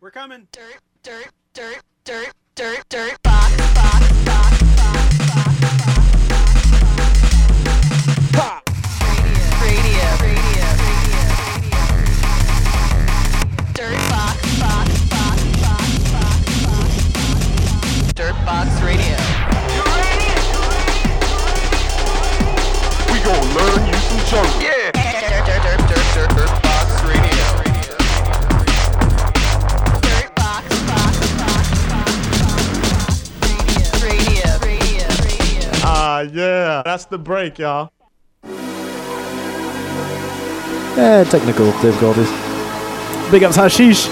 We're coming. Dirt, dirt, dirt, dirt, dirt, dirt, box, box, box, box, box, box, box. Radio, radio, radio, radio. Dirt box, box, box, box, box, box. Dirt box radio. We gon' learn you some jungle. Yeah. Dirt box radio. Dirt box, box, box, box, box. Radio, radio, radio. Yeah, that's the break, y'all. Technical difficulties. Big ups Hashish.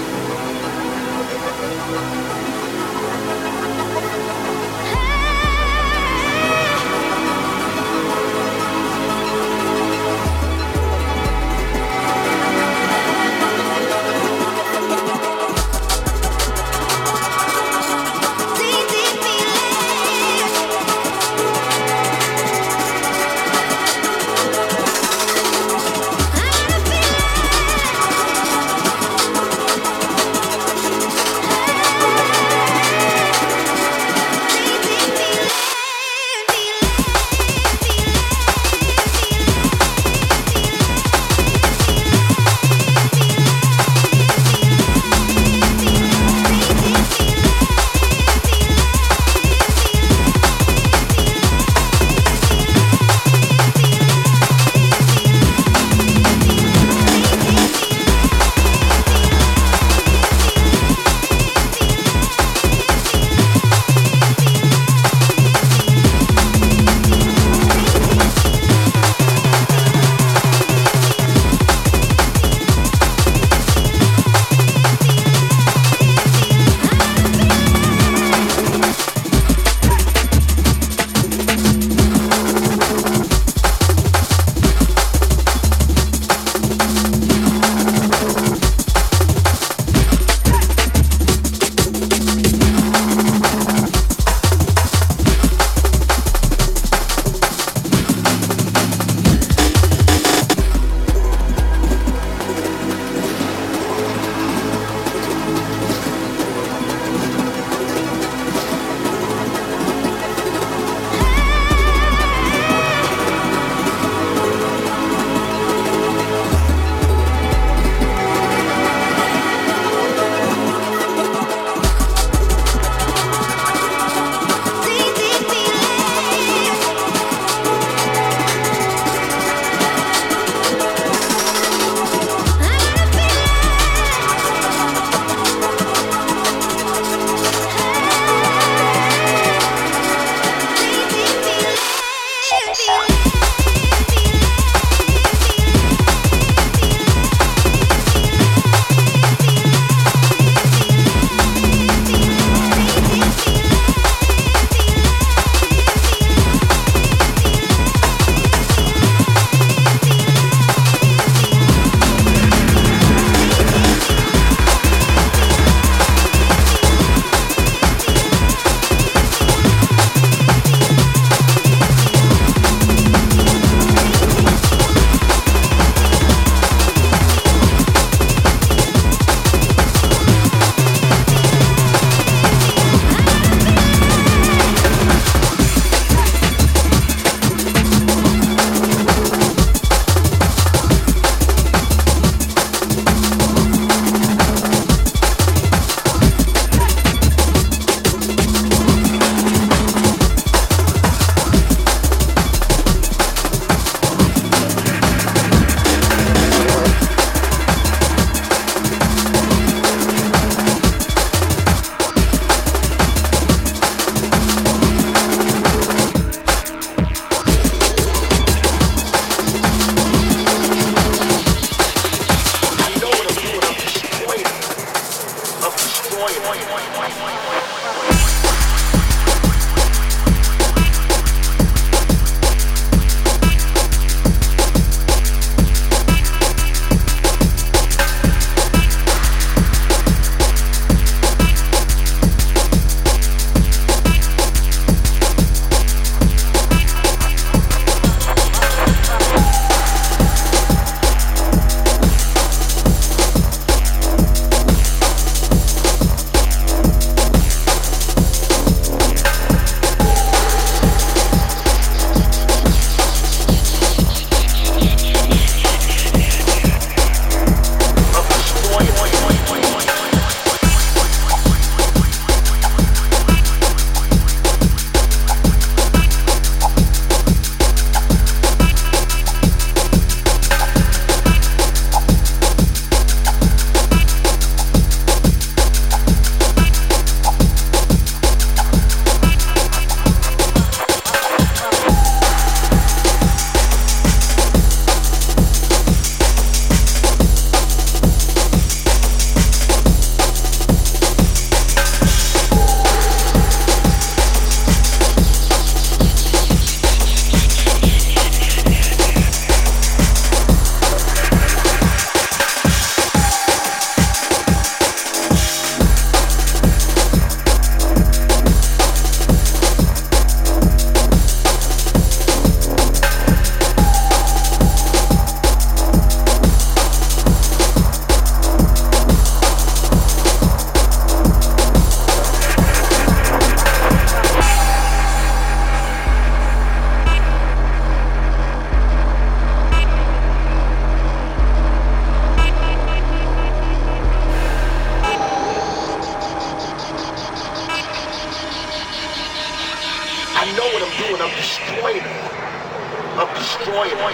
I'm destroying them. I'm destroying them.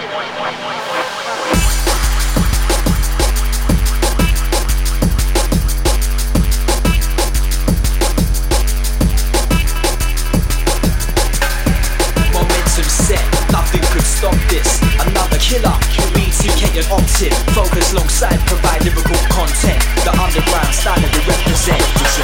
Nothing could stop this. Another killer, BTK and Optic. Focus alongside, provide lyrical content. The underground style that we represent.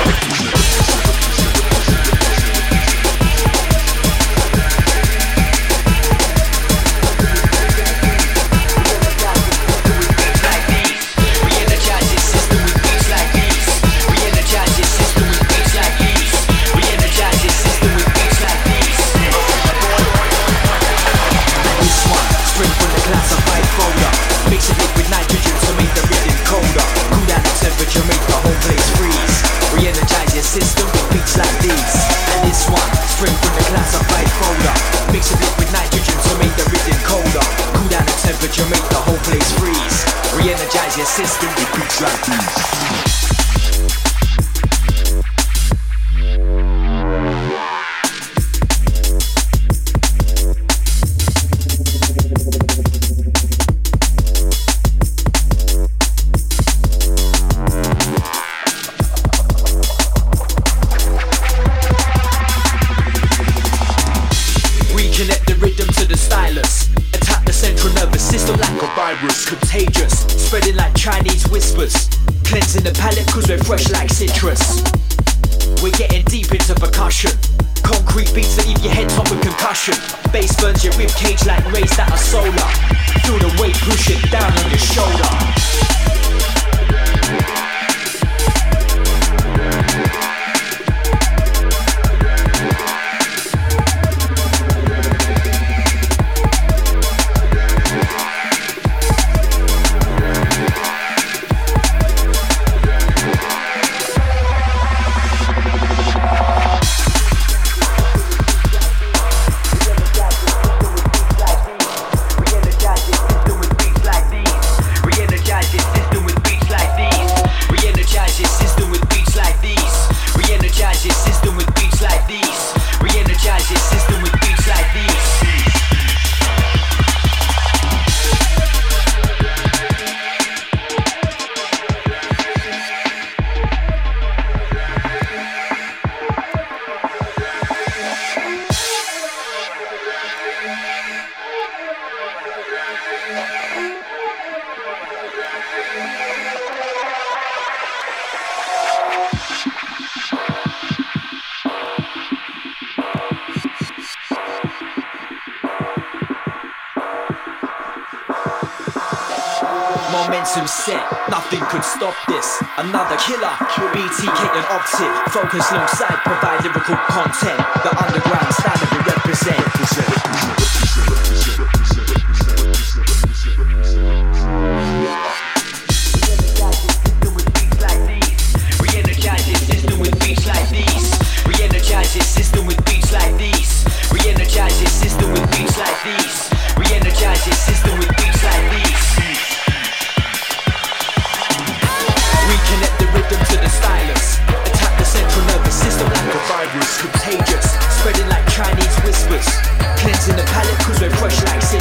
Classified folder. Mix it with nitrogen to make the rhythm colder. Cool down the temperature, make the whole place freeze. Re-energize your system with beats like these. And this one, straight from the classified folder. Mix it with nitrogen to make the rhythm colder. Cool down the temperature, make the whole place freeze. Re-energize your system with beats like these. Contagious, spreading like Chinese whispers. Cleansing the palate cause we're fresh like citrus. We're getting deep into percussion. Concrete beats that leave your head top with concussion. Bass burns your rib cage like rays that are solar. Feel the weight pushing down on your shoulder. Momentum set, nothing could stop this. Another killer, BTK and Optic. Focus alongside, provide lyrical content. The underground style that we represent. Re-energize your system with beats like these. Re-energize your system with beats like these. Re-energize your system with beats like these. Re-energize your system with beats like these. Reconnect the rhythm to the stylus. Attack the central nervous system like a virus. Contagious, spreading like Chinese whispers. Cleansing the palate cause we're fresh like citrus.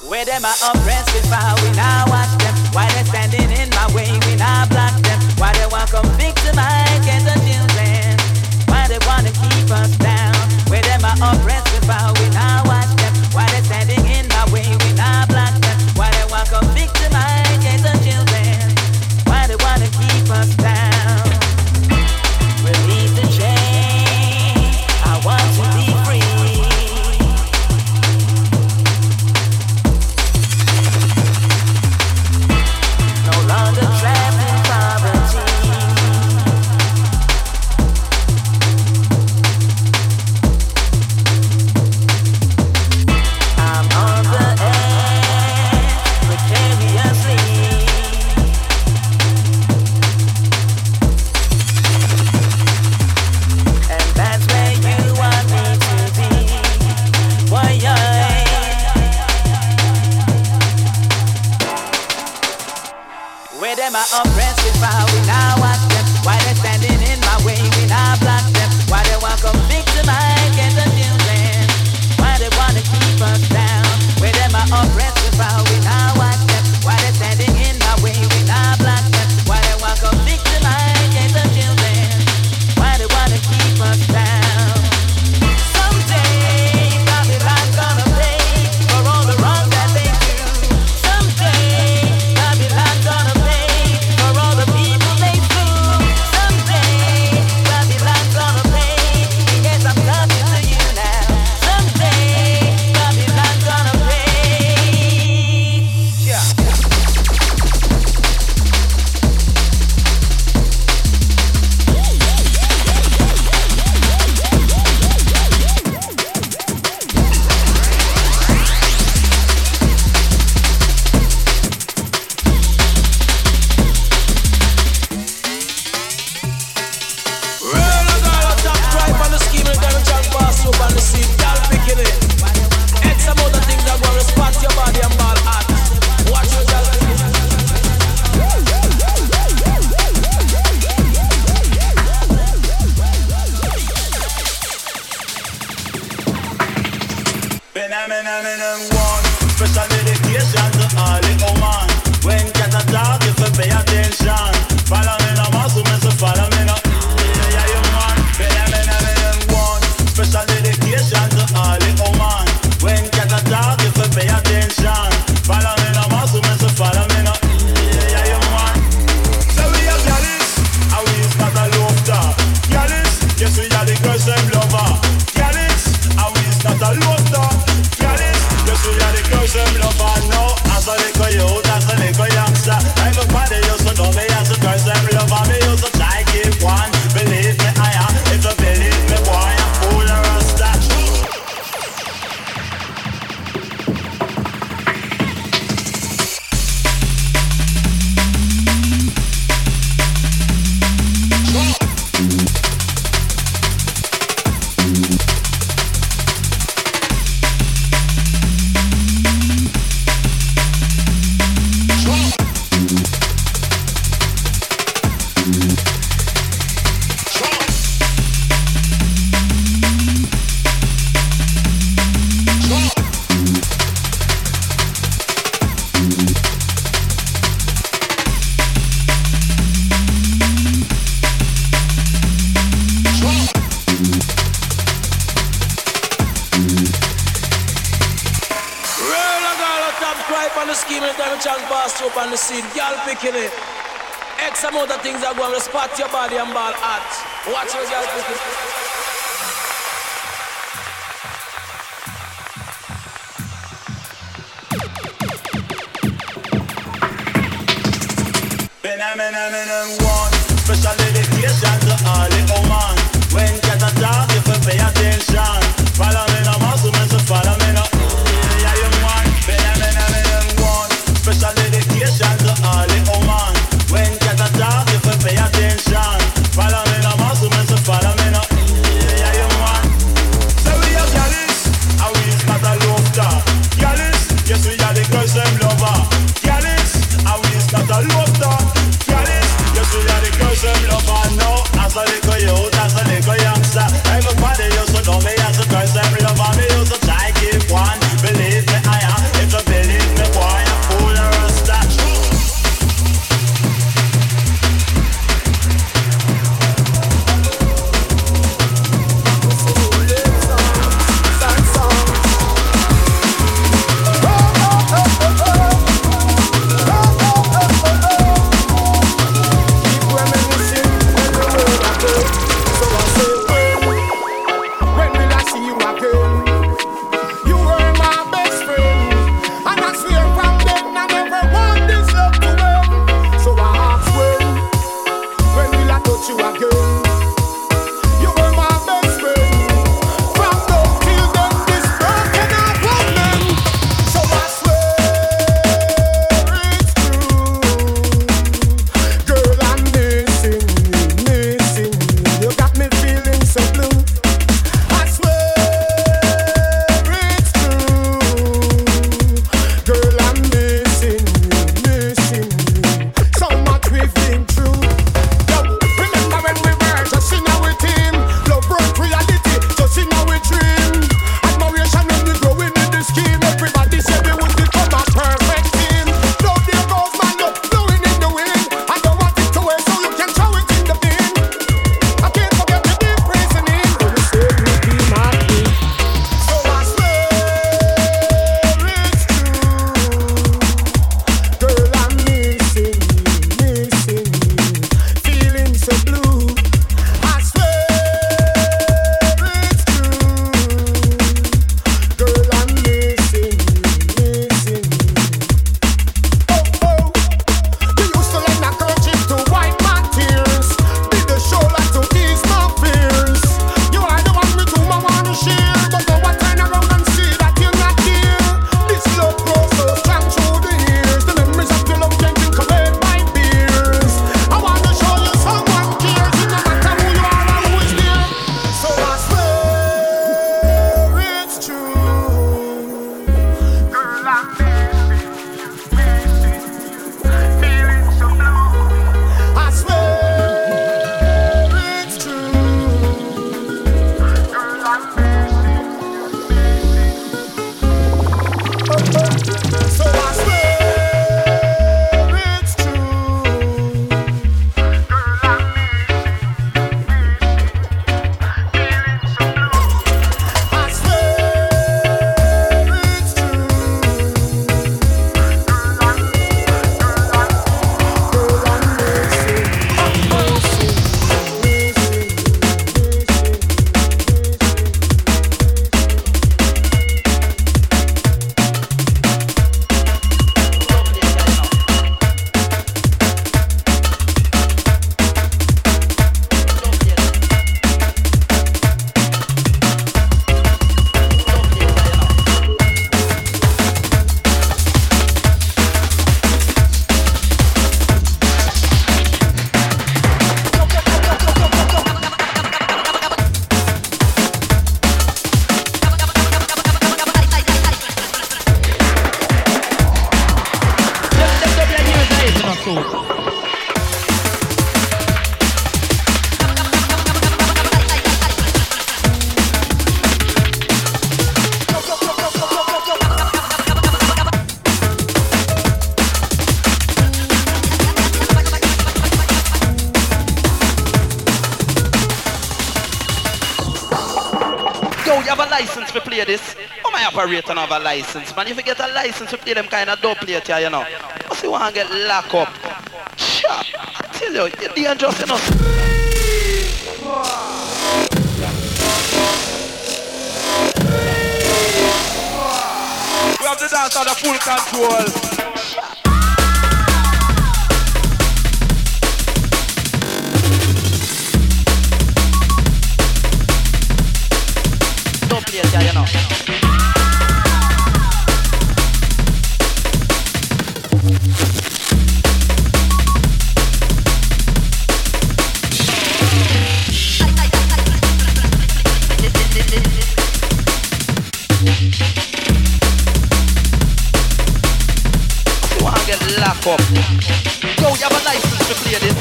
Where them are oppressed before, we now watch them. Why they standing in my way, we now block them. Why they want come victimize the children? Why they wanna keep us down? Where them are oppressed before, we now watch them. Why they standing in my way, we now block them. Why they want come victimize the children? Why they wanna keep us down? Release the chain, I want to be free. Oppressed before, we now watch them. Why they standing in my way, we now block them. Why they want come victimize the children? Why they wanna keep us down? Where them are oppressed before, we now watch them. Why they standing in my way, we now block them. Why they want come victimize the children? Why they wanna keep us down? Someday Babylon's gonna pay for all the wrong that they do. Someday Babylon's gonna pay for all the people they slew. Someday Babylon's gonna pay. Yes, I'm talking to you now. Someday Babylon's gonna pay. Yeah. Special dedication to all the woman. When cat attack, if you pay attention. Follow me no muscle, me so follow me no. Yeah, you man. One. Special dedication to all the woman. When cat attack, if you pay attention. Follow me no muscle, me so follow me no. Yeah, you man. So we are Gallus, and we is not a lofter. Gallus, yes we are the girls them lover. Gallus, and we is not a lofter. Yes, we are the girls them lover now. As a little youth, as a little youngster, everybody used to know me as a girls them lover. Me used to try keep one. Believe me, I am. If you believe me, boy, I'm full of rasta. On the scene, girl picking it. X amount of things are going to spot your body and ball at. Watch your girl picking one. Special dedication to all the woman. When cat attack, if you pay attention. Follow me no muscle, me so follow me no. Yeah, you man. One. Special dedication to all the woman. When cat attack, if you pay attention. Follow me no muscle, me so follow me no. Yeah, you man. So we are Gallus, and we is not a lofter. Gallus, yes we are the girls them lover. Gallus, and we is not a lofter. Gallus, yes we are the girls them lover. Now, as a little youth, as a little youngster, everybody used to know me as a girls them lover. soul. You have a license to play this? How my operator have a license, man? If you get a license to play them kind of dope plate here, you know. Must you want to get locked up? Sure, I tell you, you're dangerous enough. We have the dance under full control. Yeah, you know. You wanna get locked up? Go, you have a license to play this.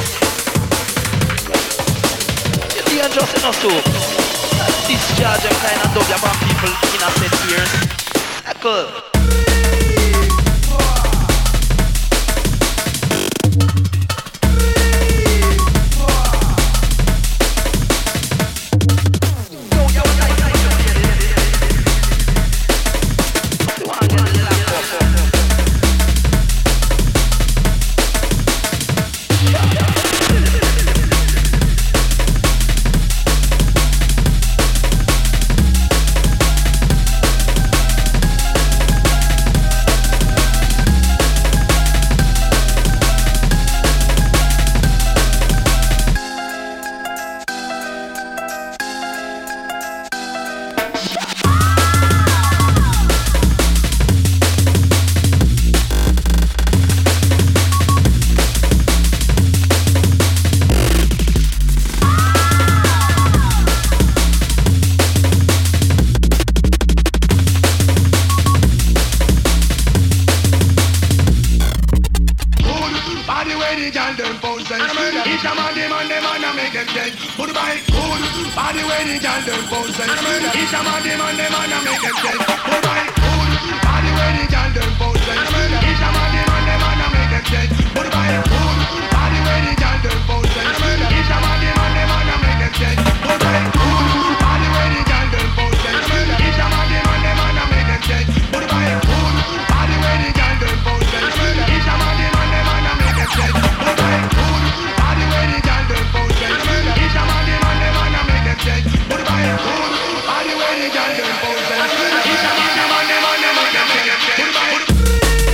You're dangerous enough too. Discharge them kind of dub about people in a set ears. Circle. Bye.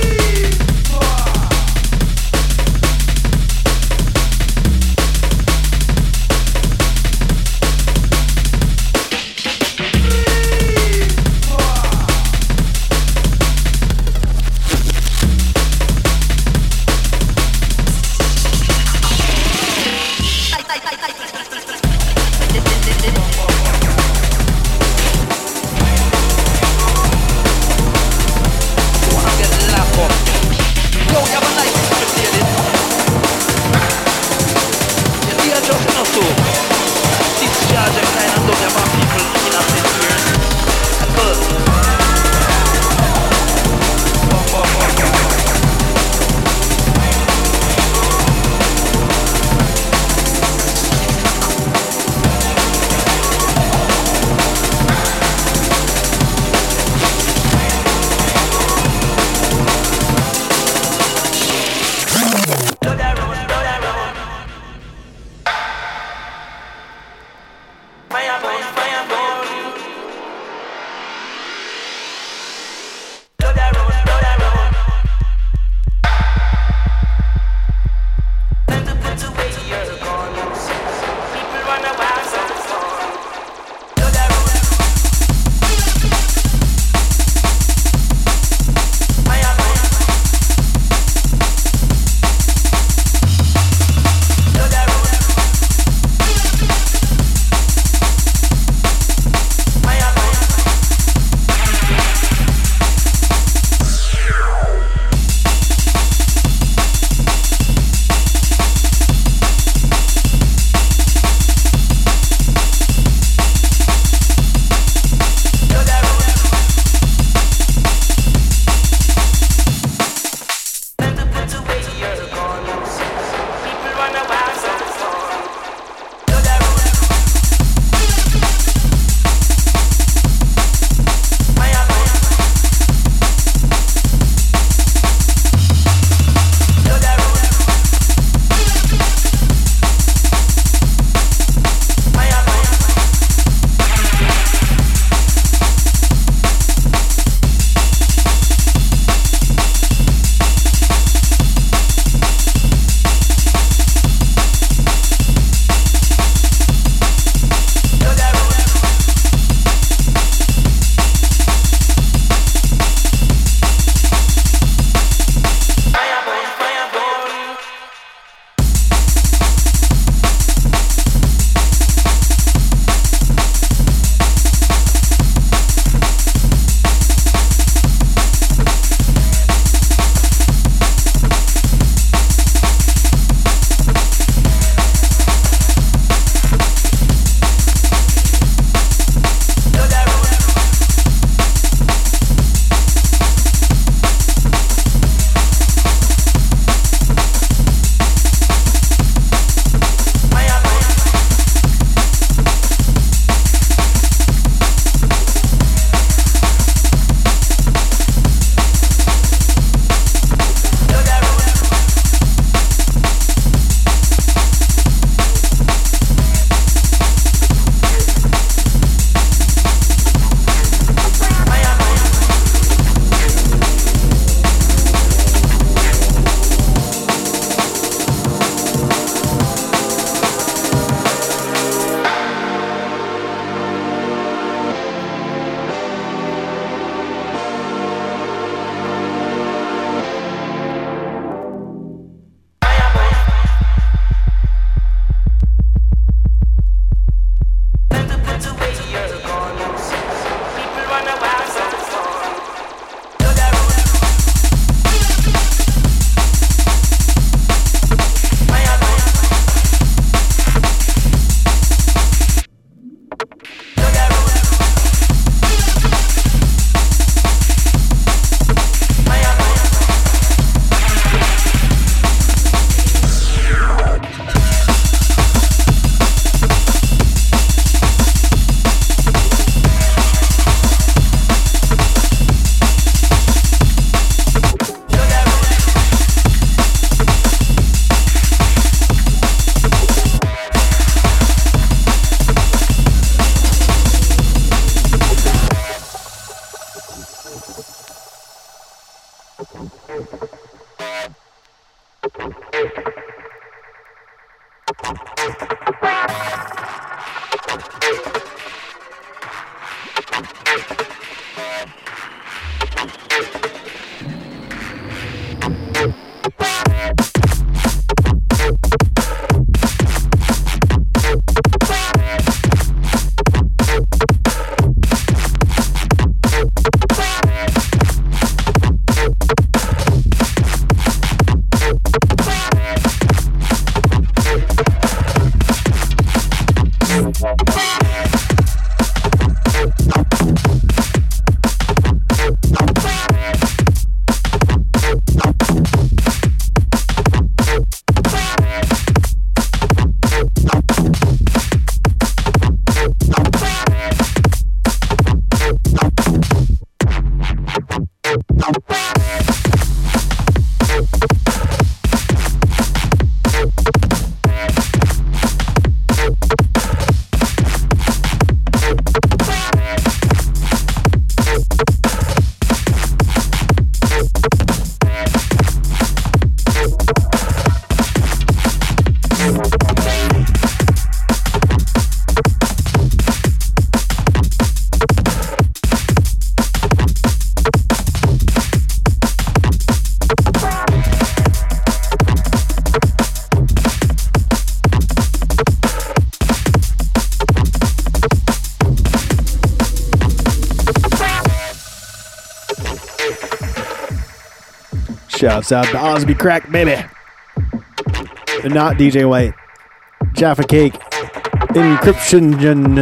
Shouts out to Osby Crack, baby. And not DJ White. Jaffa Cake. Encryption.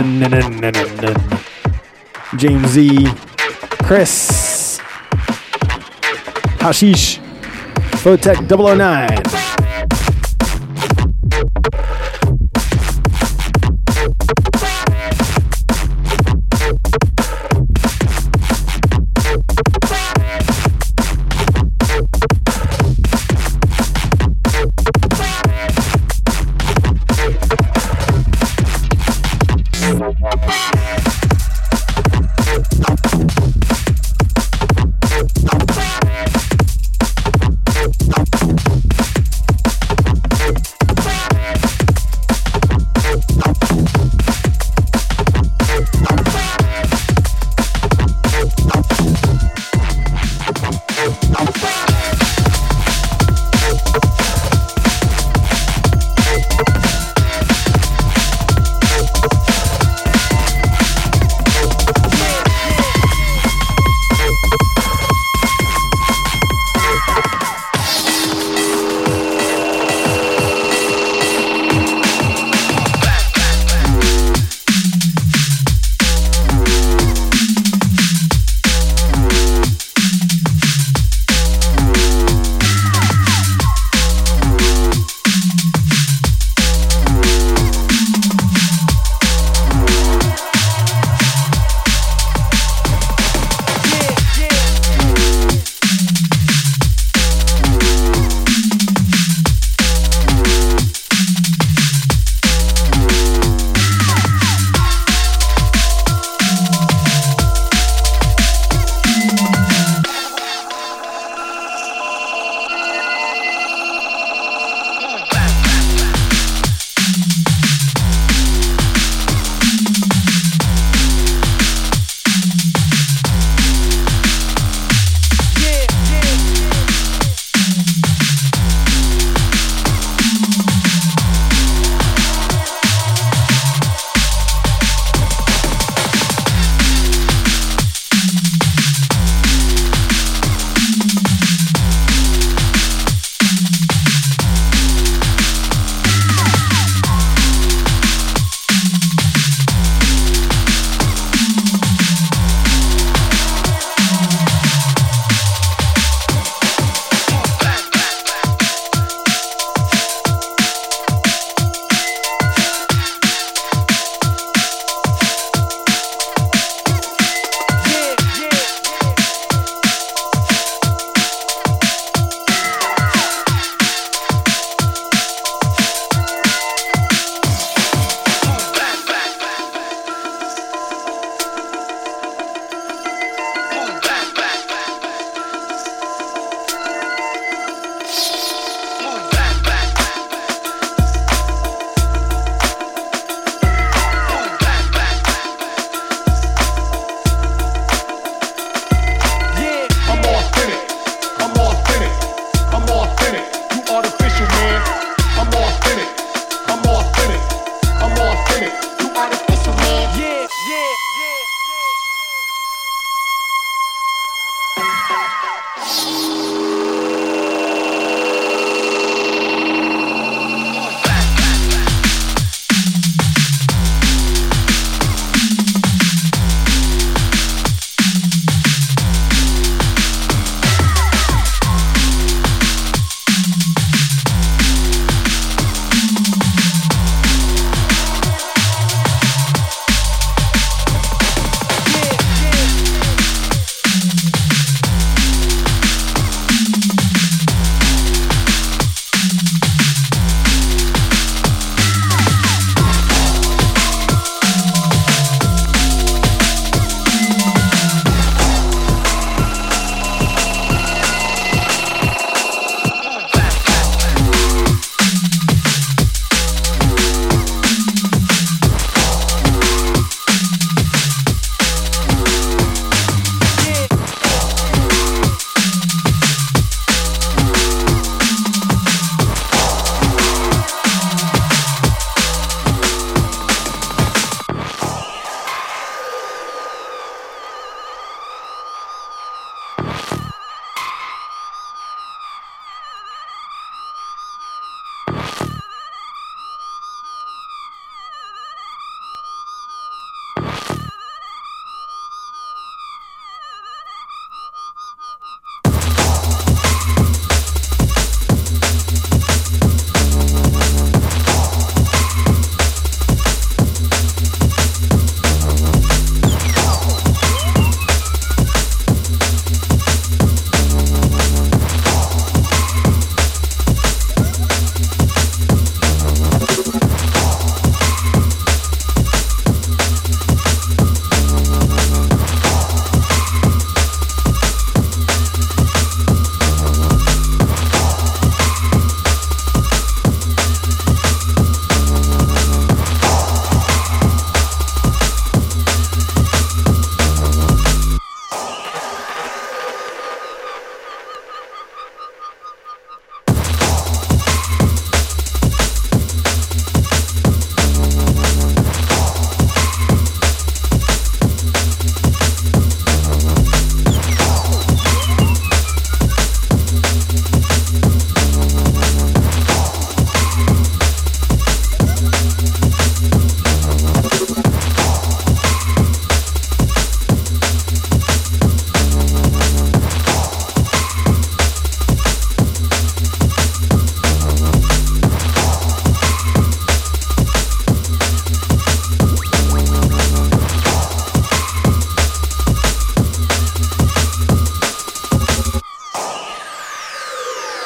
James Z. Chris. Hashish. Photech 009.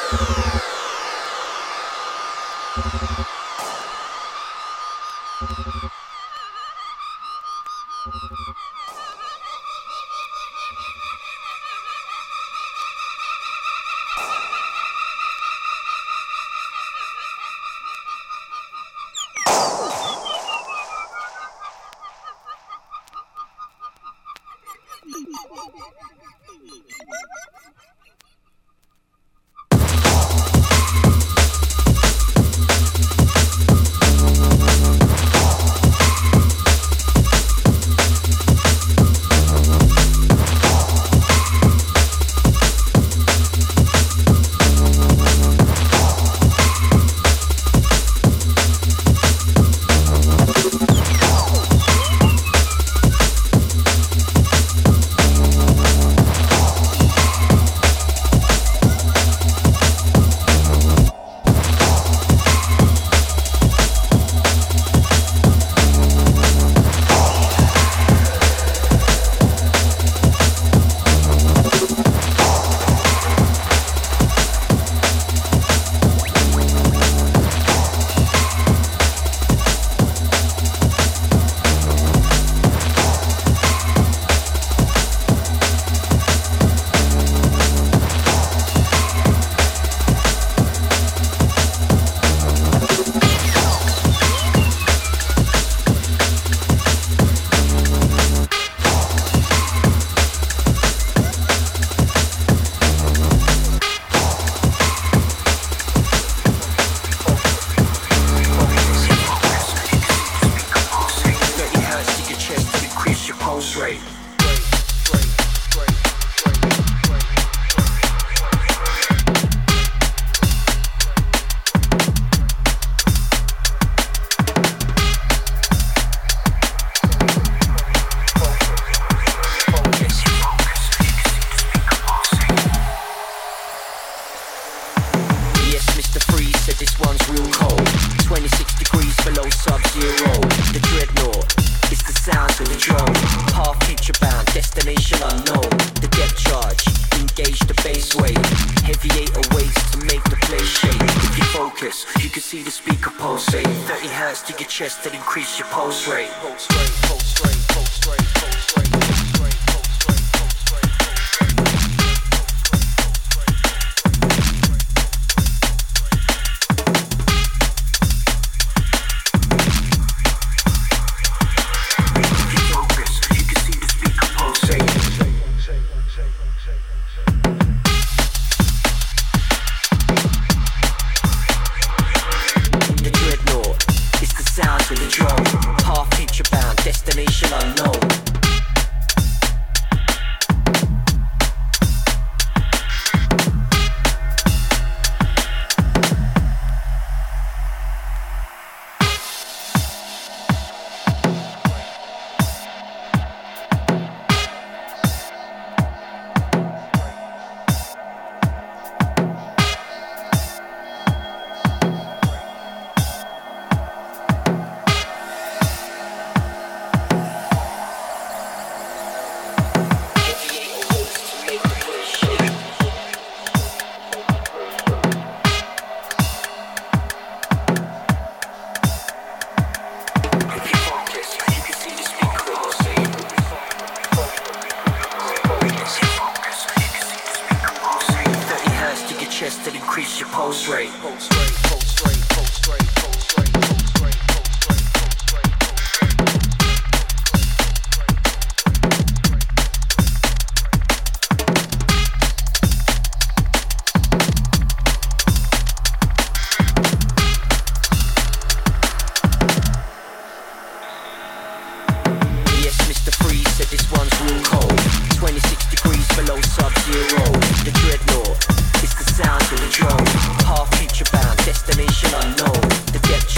Destination unknown. The depth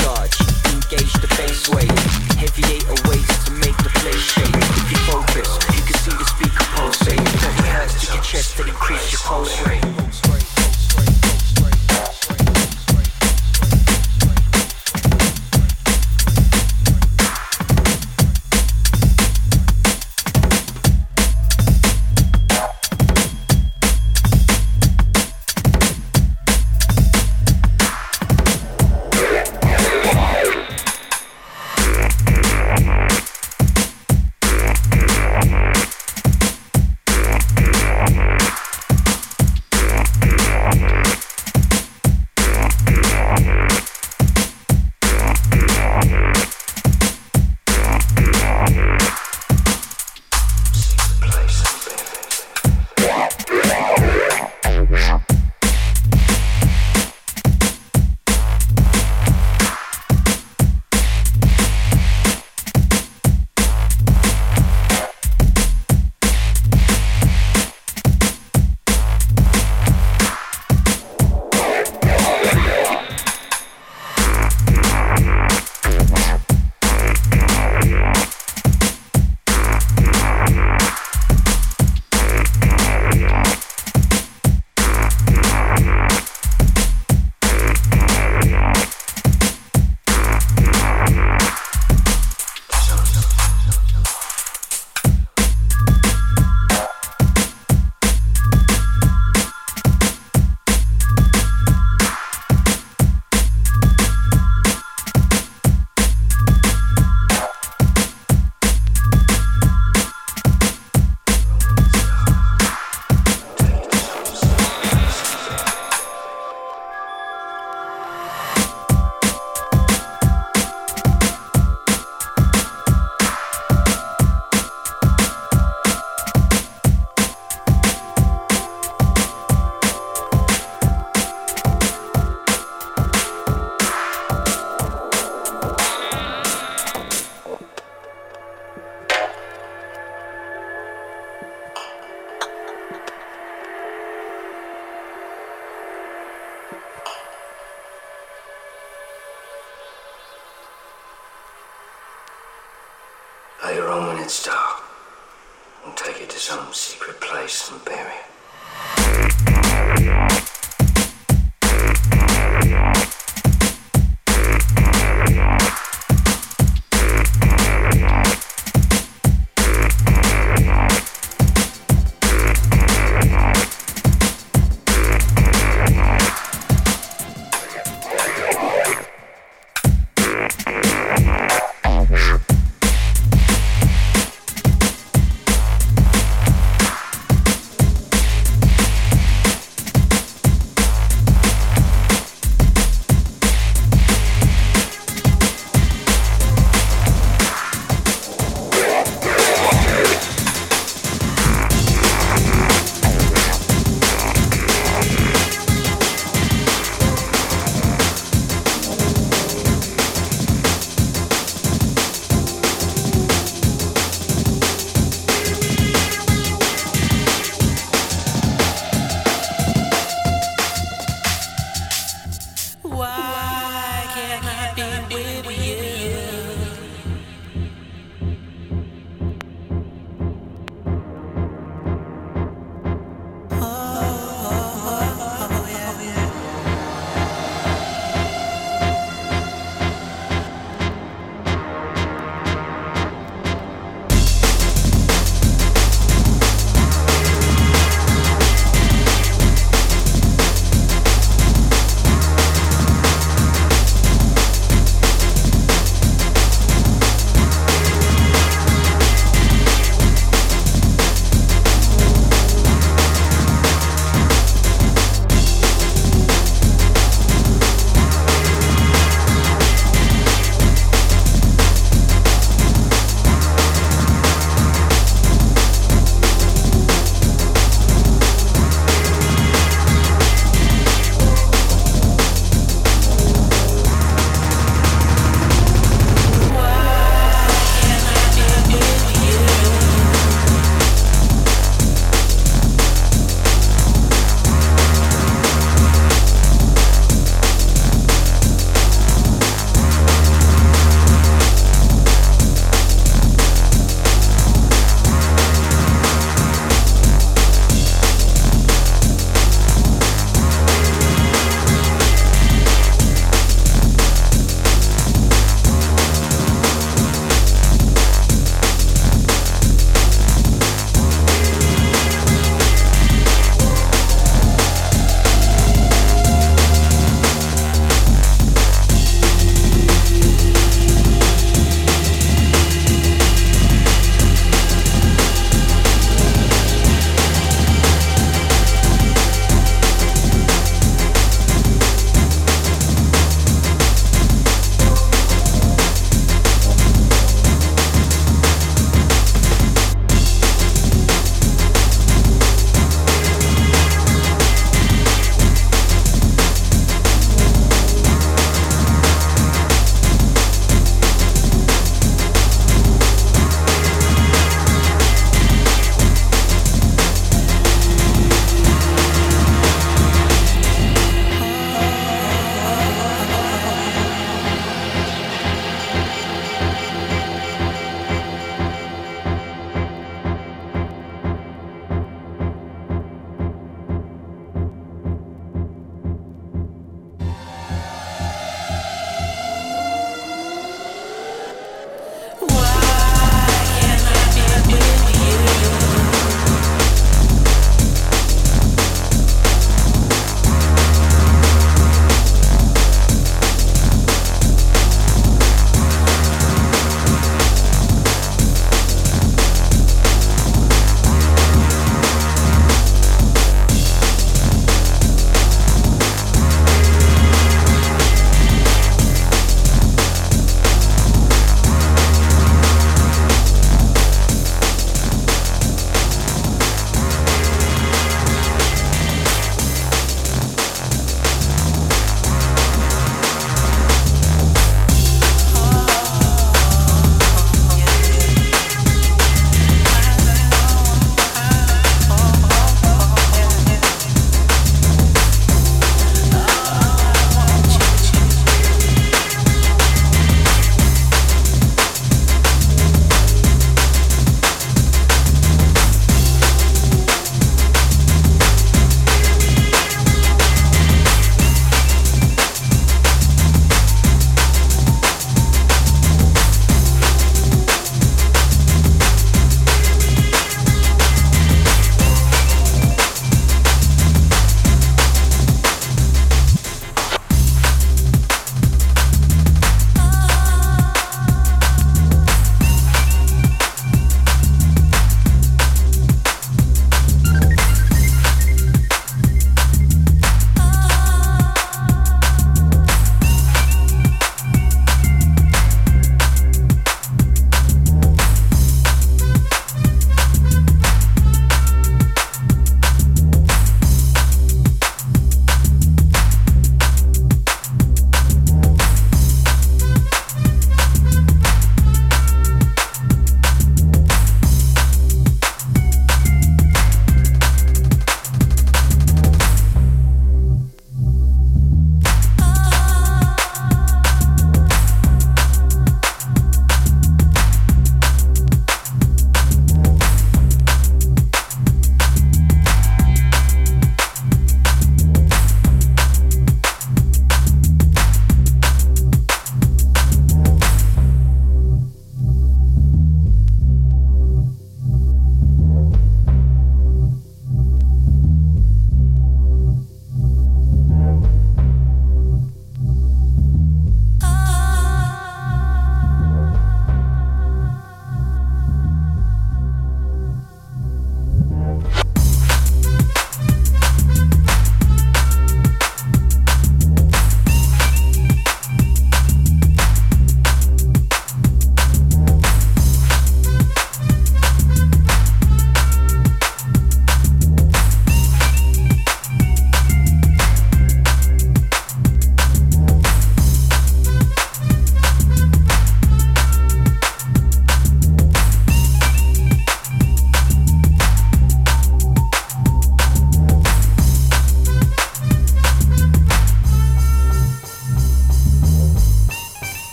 Later on when it's dark, we'll take it to some secret place and bury it.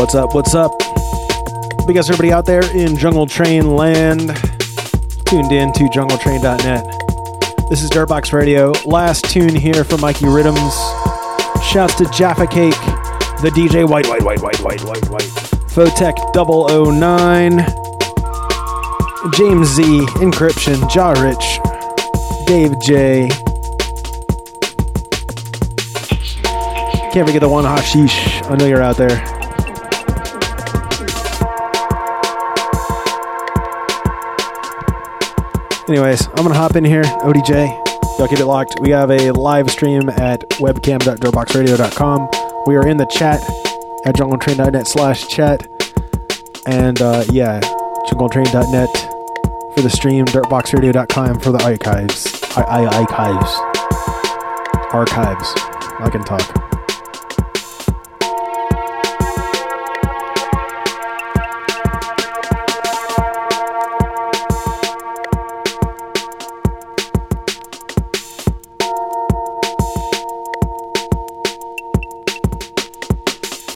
What's up? What's up? Big ups everybody out there in Jungle Train land. Tuned in to jungletrain.net. This is Dirtbox Radio. Last tune here for Mikey Rhythms. Shouts to Jaffa Cake, the DJ White. Photech 009. James Z, Encryption, Ja Rich, Dave J. Can't forget the one Hashish. I know you're out there. Anyways, I'm going to hop in here. ODJ, y'all keep it locked. We have a live stream at webcam.dirtboxradio.com. We are in the chat at jungletrain.net/chat. And jungletrain.net for the stream, dirtboxradio.com for the archives. Archives. I can talk.